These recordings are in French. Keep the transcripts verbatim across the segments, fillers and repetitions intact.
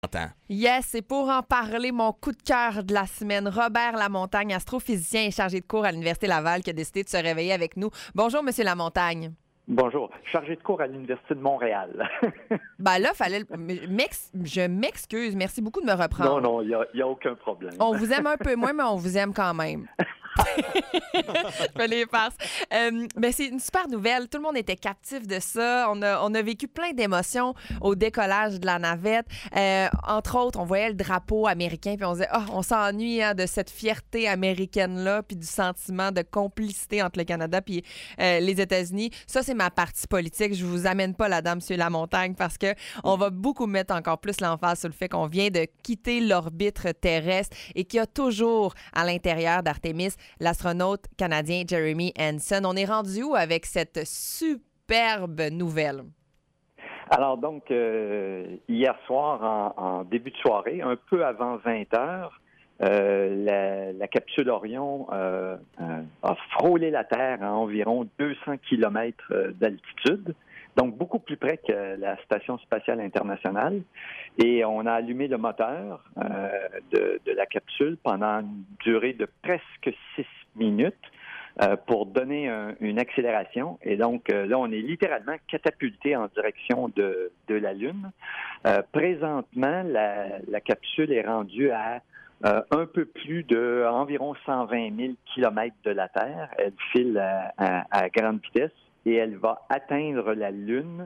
Yes, c'est pour en parler, mon coup de cœur de la semaine. Robert Lamontagne, astrophysicien et chargé de cours à l'Université Laval, qui a décidé de se réveiller avec nous. Bonjour, Monsieur Lamontagne. Bonjour. Chargé de cours à l'Université de Montréal. Ben là, fallait. M'ex... Je m'excuse. Merci beaucoup de me reprendre. Non, non, il n'y a, y a aucun problème. On vous aime un peu moins, mais on vous aime quand même. Je fais les farces. Euh, ben c'est une super nouvelle. Tout le monde était captif de ça. On a, on a vécu plein d'émotions au décollage de la navette. Euh, entre autres, on voyait le drapeau américain puis on disait, oh, on s'ennuie hein, de cette fierté américaine-là puis du sentiment de complicité entre le Canada puis euh, les États-Unis. Ça, c'est ma partie politique. Je vous amène pas là-dedans, M. Lamontagne, parce que on va beaucoup mettre encore plus l'emphase sur le fait qu'on vient de quitter l'orbite terrestre et qu'il y a toujours à l'intérieur d'Artemis l'astronaute canadien Jeremy Hansen. On est rendu où avec cette superbe nouvelle? Alors donc, euh, hier soir, en, en début de soirée, un peu avant vingt heures, euh, la, la capsule Orion euh, euh, a frôlé la Terre à environ deux cents kilomètres d'altitude, donc beaucoup plus près que la Station spatiale internationale. Et on a allumé le moteur euh, de, de la capsule pendant une durée de presque six minutes euh, pour donner un, une accélération. Et donc, euh, là, on est littéralement catapulté en direction de, de la Lune. Euh, présentement, la, la capsule est rendue à euh, un peu plus de environ cent vingt mille kilomètres de la Terre. Elle file à, à, à grande vitesse et elle va atteindre la Lune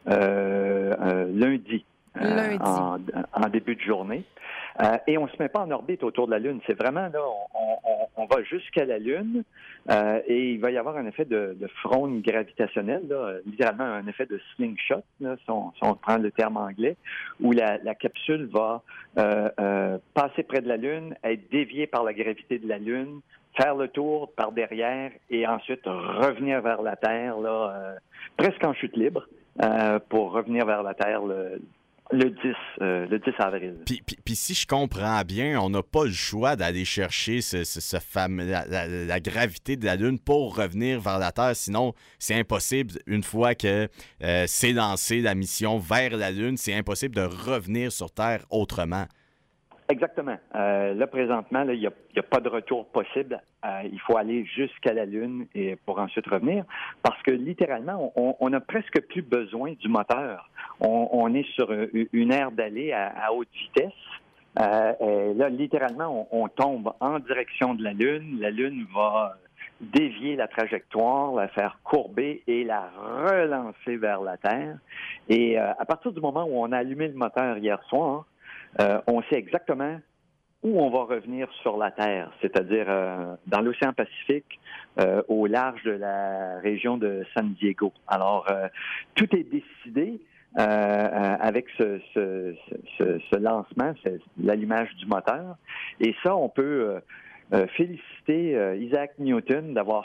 euh, euh, lundi. Euh, en, en début de journée. Euh, et on se met pas en orbite autour de la Lune. C'est vraiment, là, on, on, on va jusqu'à la Lune euh, et il va y avoir un effet de, de fronde gravitationnelle, là, littéralement un effet de slingshot, là, si, on, si on prend le terme anglais, où la, la capsule va euh, euh, passer près de la Lune, être déviée par la gravité de la Lune, faire le tour par derrière et ensuite revenir vers la Terre, là, euh, presque en chute libre, euh, pour revenir vers la Terre le Le dix, euh, le dix avril. Puis, puis, puis si je comprends bien, on n'a pas le choix d'aller chercher ce, ce, ce fameux, la, la, la gravité de la Lune pour revenir vers la Terre. Sinon, c'est impossible, une fois que euh, c'est lancé la mission vers la Lune, c'est impossible de revenir sur Terre autrement. Exactement. Euh, là, présentement, il n'y a, y a pas de retour possible. Euh, il faut aller jusqu'à la Lune et pour ensuite revenir. Parce que littéralement, on, on a presque plus besoin du moteur. On, on est sur une aire d'aller à, à haute vitesse. Euh, et là, littéralement, on, on tombe en direction de la Lune. La Lune va dévier la trajectoire, la faire courber et la relancer vers la Terre. Et euh, à partir du moment où on a allumé le moteur hier soir, Euh, on sait exactement où on va revenir sur la Terre, c'est-à-dire euh, dans l'océan Pacifique, euh, au large de la région de San Diego. Alors, euh, tout est décidé euh, euh, avec ce, ce, ce, ce lancement, c'est l'allumage du moteur. Et ça, on peut euh, euh, féliciter euh, Isaac Newton d'avoir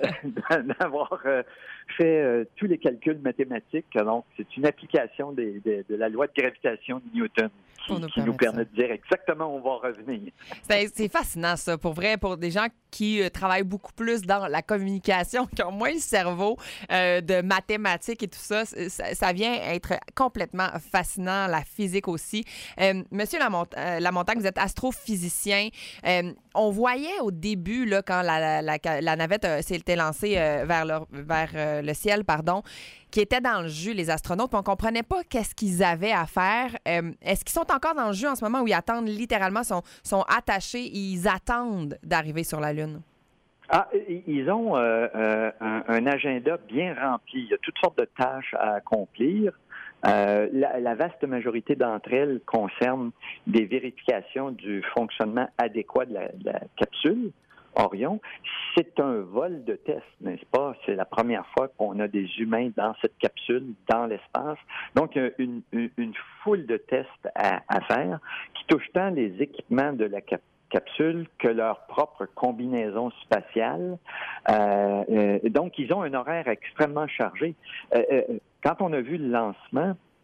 d'avoir euh, fait euh, tous les calculs mathématiques. Donc, c'est une application des, des, de la loi de gravitation de Newton qui, nous, qui nous permet de dire exactement où on va revenir. C'est, c'est fascinant, ça, pour vrai, pour des gens qui euh, travaillent beaucoup plus dans la communication, qui ont moins le cerveau euh, de mathématiques et tout ça, ça. Ça vient être complètement fascinant, la physique aussi. Euh, Monsieur Lamont- euh, Lamontagne, vous êtes astrophysicien. Euh, on voyait au début, là, quand la, la, la, la navette euh, s'était lancée euh, vers, le, vers euh, le ciel, pardon, qui étaient dans le jus, les astronautes, puis on comprenait pas qu'est-ce qu'ils avaient à faire. Euh, est-ce qu'ils sont encore dans le jus en ce moment où ils attendent littéralement, sont, sont attachés, ils attendent d'arriver sur la Lune? Ah, ils ont euh, euh, un, un agenda bien rempli. Il y a toutes sortes de tâches à accomplir. Euh, la, la vaste majorité d'entre elles concernent des vérifications du fonctionnement adéquat de la, de la capsule Orion. C'est un vol de test, n'est-ce pas? C'est la première fois qu'on a des humains dans cette capsule, dans l'espace. Donc, il y a une, une, une foule de tests à, à faire qui touchent tant les équipements de la capsule capsule que leur propre combinaison spatiale. Euh, euh, donc, ils ont un horaire extrêmement chargé. Euh, euh, quand on a vu le lancement,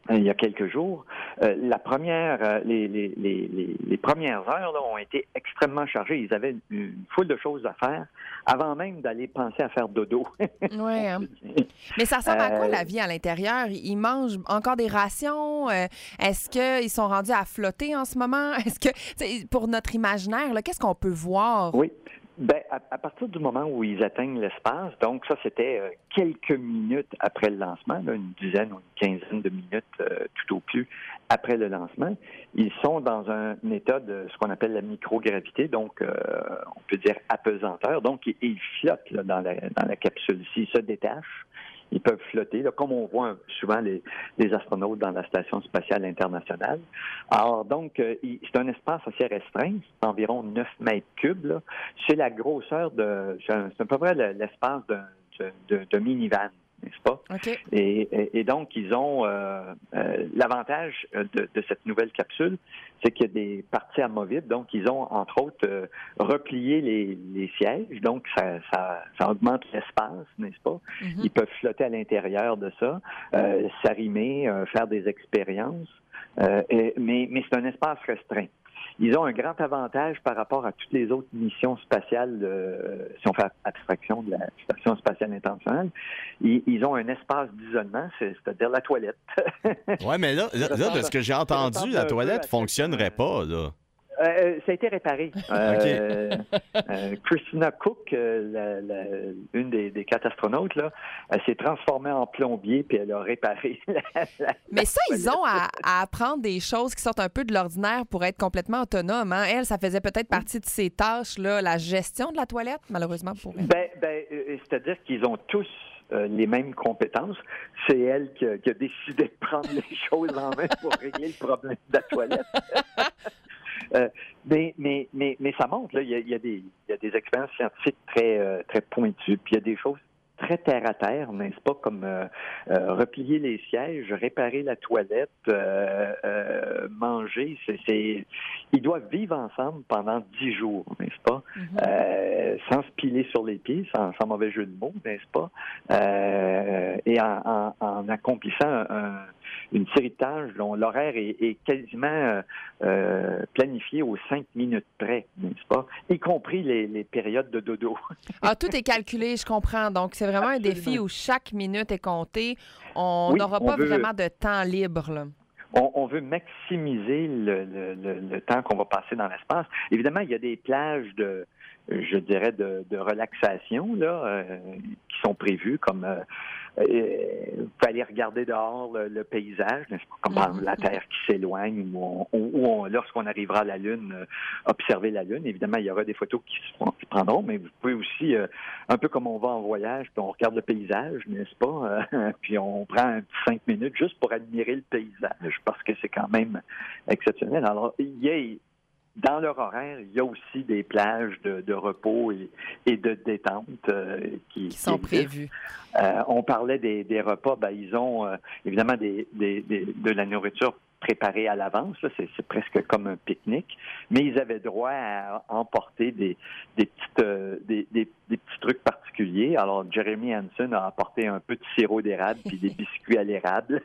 il y a quelques jours. Euh, la première, euh, les, les, les, les premières heures là, ont été extrêmement chargées. Ils avaient une, une foule de choses à faire avant même d'aller penser à faire dodo. Oui, hein? Mais ça ressemble à quoi la vie à l'intérieur? Ils mangent encore des rations? Euh, est-ce qu'ils sont rendus à flotter en ce moment? Est-ce que, pour notre imaginaire, là, qu'est-ce qu'on peut voir? Oui. Ben, à, à partir du moment où ils atteignent l'espace, donc ça, c'était euh, quelques minutes après le lancement, là, une dizaine ou une quinzaine de minutes euh, tout au plus après le lancement, ils sont dans un état de ce qu'on appelle la microgravité, donc euh, on peut dire apesanteur. Donc, ils, ils flottent là, dans, la, dans la capsule. S'ils se détachent, ils peuvent flotter, là, comme on voit souvent les, les astronautes dans la Station spatiale internationale. Alors, donc, euh, c'est un espace assez restreint, c'est environ neuf mètres cubes. Là. C'est la grosseur de... C'est à peu près l'espace d'un de, de, de minivan, n'est-ce pas? Okay. Et, et, et donc, ils ont... Euh, euh, l'avantage de, de cette nouvelle capsule, c'est qu'il y a des parties amovibles. Donc, ils ont, entre autres, euh, replié les, les sièges. Donc, ça, ça, ça augmente l'espace, n'est-ce pas? Mm-hmm. Ils peuvent flotter à l'intérieur de ça, euh, s'arrimer, euh, faire des expériences. Euh, et, mais, mais c'est un espace restreint. Ils ont un grand avantage par rapport à toutes les autres missions spatiales, euh, si on fait abstraction de la Station spatiale internationale. Ils, ils ont un espace d'isolement, c'est, c'est-à-dire la toilette. Oui, mais là, là, là, de ce que j'ai entendu, la toilette ne fonctionnerait pas, là. Euh, ça a été réparé. Euh, okay. euh, Christina Cook, euh, la, la, une des, des quatre astronautes, là, elle s'est transformée en plombier puis elle a réparé la, la Mais ça, la ils ont à, à apprendre des choses qui sortent un peu de l'ordinaire pour être complètement autonomes. Hein? Elle, ça faisait peut-être partie de ses tâches, là, la gestion de la toilette, malheureusement pour elle. Ben, ben, euh, c'est-à-dire qu'ils ont tous Euh, les mêmes compétences. C'est elle qui a, qui a décidé de prendre les choses en main pour régler le problème de la toilette. euh, mais, mais, mais, mais ça montre, là, il y a, il y a des, il y a des expériences scientifiques très, euh, très pointues, puis il y a des choses très terre-à-terre, n'est-ce pas, comme euh, euh, replier les sièges, réparer la toilette, euh, euh, manger. C'est, c'est... Ils doivent vivre ensemble pendant dix jours, n'est-ce pas? Mm-hmm. Euh, sans se piler sur les pieds, sans, sans mauvais jeu de mots, n'est-ce pas? Euh, et en, en, en accomplissant un, une série de tâches dont l'horaire est, est quasiment euh, planifié aux cinq minutes près, n'est-ce pas? Y compris les, les périodes de dodo. Ah, tout est calculé, je comprends. Donc, c'est vraiment Absolument. Un défi où chaque minute est comptée. On n'aura oui, pas veut... vraiment de temps libre, là. On, on veut maximiser le, le, le, le temps qu'on va passer dans l'espace. Évidemment, il y a des plages de, je dirais, de, de relaxation là, euh, qui sont prévues, comme euh, euh, vous pouvez aller regarder dehors le, le paysage, comme mm-hmm. la Terre qui s'éloigne, ou, on, ou on, lorsqu'on arrivera à la Lune, euh, observer la Lune. Évidemment, il y aura des photos qui se, qui se prendront, mais vous pouvez aussi, euh, un peu comme on va en voyage, puis on regarde le paysage, n'est-ce pas? Euh, puis on prend un petit cinq minutes juste pour admirer le paysage, parce que c'est quand même exceptionnel. Alors, il y a... Dans leur horaire, il y a aussi des plages de, de repos et, et de détente euh, qui, qui sont qui prévues. Euh, on parlait des, des repas, ben, ils ont euh, évidemment des, des, des, de la nourriture préparée à l'avance, là, c'est, c'est presque comme un pique-nique, mais ils avaient droit à emporter des, des, petites, euh, des, des, des petits trucs particuliers. Alors, Jeremy Hansen a apporté un peu de sirop d'érable puis des biscuits à l'érable.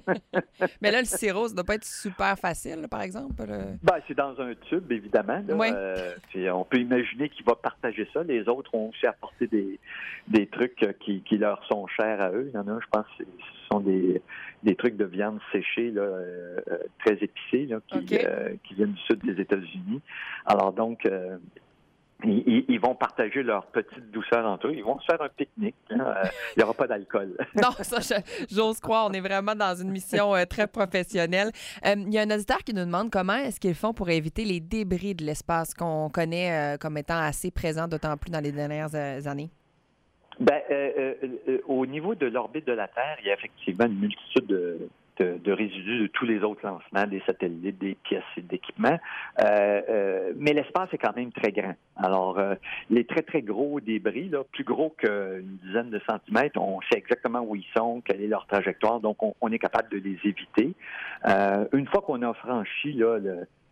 Mais là, le sirop, ça doit pas être super facile, là, par exemple. Le... Ben, c'est dans un tube, évidemment. Là. Oui. Euh, on peut imaginer qu'il va partager ça. Les autres ont aussi apporté des, des trucs qui, qui leur sont chers à eux. Il y en a, je pense, ce sont des, des trucs de viande séchée, là, euh, très épicés, là, qui, okay. euh, qui viennent du sud des États-Unis. Alors donc, euh, ils, ils vont partager leur petite douceur entre eux. Ils vont se faire un pique-nique. Hein. Euh, il n'y aura pas d'alcool. Non, ça, je, j'ose croire. On est vraiment dans une mission euh, très professionnelle. Euh, il y a un auditeur qui nous demande comment est-ce qu'ils font pour éviter les débris de l'espace qu'on connaît euh, comme étant assez présents, d'autant plus dans les dernières euh, années. Ben, euh, euh, euh, au niveau de l'orbite de la Terre, il y a effectivement une multitude de, de, de résidus de tous les autres lancements, des satellites, des pièces et d'équipements. Euh, euh, mais l'espace est quand même très grand. Alors, euh, les très, très gros débris, là, plus gros qu'une dizaine de centimètres, on sait exactement où ils sont, quelle est leur trajectoire, donc on, on est capable de les éviter. Euh, une fois qu'on a franchi là, le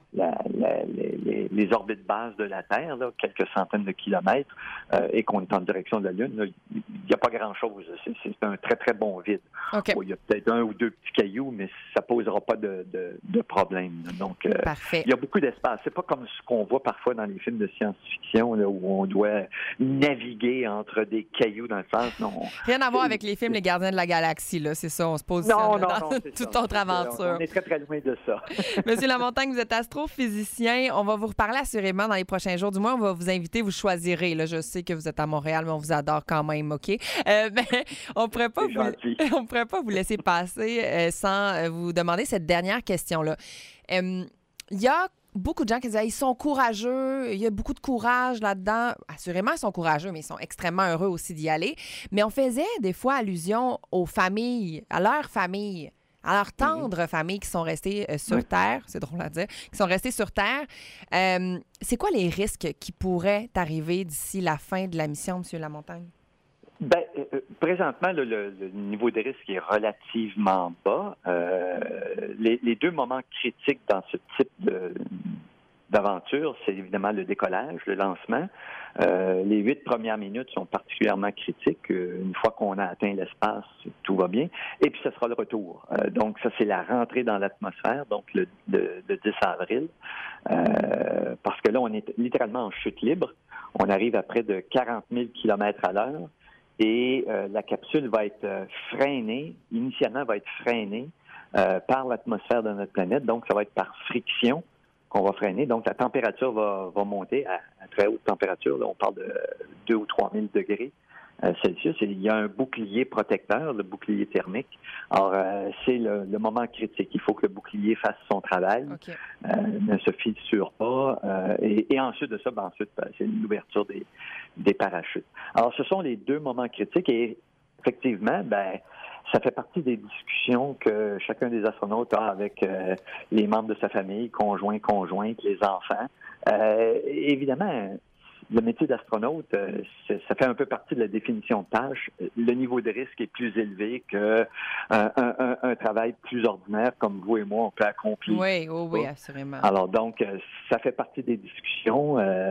la, la, les, les orbites basses de la Terre, là, quelques centaines de kilomètres, euh, et qu'on est en direction de la Lune, là, il n'y a pas grand-chose. C'est, c'est un très, très bon vide. Okay. Bon, il y a peut-être un ou deux petits cailloux, mais ça ne posera pas de, de, de problème. Donc, euh, Parfait. il y a beaucoup d'espace. C'est pas comme ce qu'on voit parfois dans les films de science-fiction, là, où on doit naviguer entre des cailloux dans le sens. Non. Rien à voir avec les films Les Gardiens de la Galaxie, là, c'est ça, on se positionne non, là, non, dans non, toute ça. autre aventure. On est très, très loin de ça. Monsieur Lamontagne, vous êtes astrophysicien. On va vous reparler assurément dans les prochains jours. Du moins, on va vous inviter, vous choisirez. Là, je sais que vous êtes à Montréal, mais on vous adore quand même, OK? Euh, ben, on ne pourrait, pourrait pas vous laisser passer euh, sans euh, vous demander cette dernière question-là. Il euh, y a beaucoup de gens qui disent ils sont courageux, il y a beaucoup de courage là-dedans. Assurément, ils sont courageux, mais ils sont extrêmement heureux aussi d'y aller. Mais on faisait des fois allusion aux familles, à leurs familles. à leurs tendres mm-hmm. familles qui sont restées euh, sur oui. Terre, c'est drôle à dire, qui sont restées sur Terre. Euh, c'est quoi les risques qui pourraient arriver d'ici la fin de la mission, M. Lamontagne? Bien, euh, présentement, le, le, le niveau de risque est relativement bas. Euh, les, les deux moments critiques dans ce type de, d'aventure, c'est évidemment le décollage, le lancement. Euh, les huit premières minutes sont particulièrement critiques. Euh, une fois qu'on a atteint l'espace, tout va bien. Et puis, ce sera le retour. Euh, donc, ça, c'est la rentrée dans l'atmosphère, donc le, le, le dix avril. Euh, parce que là, on est littéralement en chute libre. On arrive à près de quarante mille kilomètres à l'heure. Et euh, la capsule va être euh, freinée, initialement va être freinée euh, par l'atmosphère de notre planète. Donc, ça va être par friction qu'on va freiner. Donc, la température va, va monter à, à très haute température. Là, on parle de deux ou trois mille degrés euh, Celsius. Et il y a un bouclier protecteur, le bouclier thermique. Alors, euh, c'est le, le moment critique. Il faut que le bouclier fasse son travail, okay. euh, ne se fissure pas. Euh, et, et ensuite de ça, ben, ensuite, ben, c'est l'ouverture des, des parachutes. Alors, ce sont les deux moments critiques. Et effectivement, ben ça fait partie des discussions que chacun des astronautes a avec euh, les membres de sa famille, conjoints, conjointes, les enfants. Euh, évidemment, le métier d'astronaute, euh, ça fait un peu partie de la définition de tâche. Le niveau de risque est plus élevé qu'un un, un, un travail plus ordinaire comme vous et moi, on peut accomplir. Oui, oui, oui, assurément. Alors donc, ça fait partie des discussions. Euh,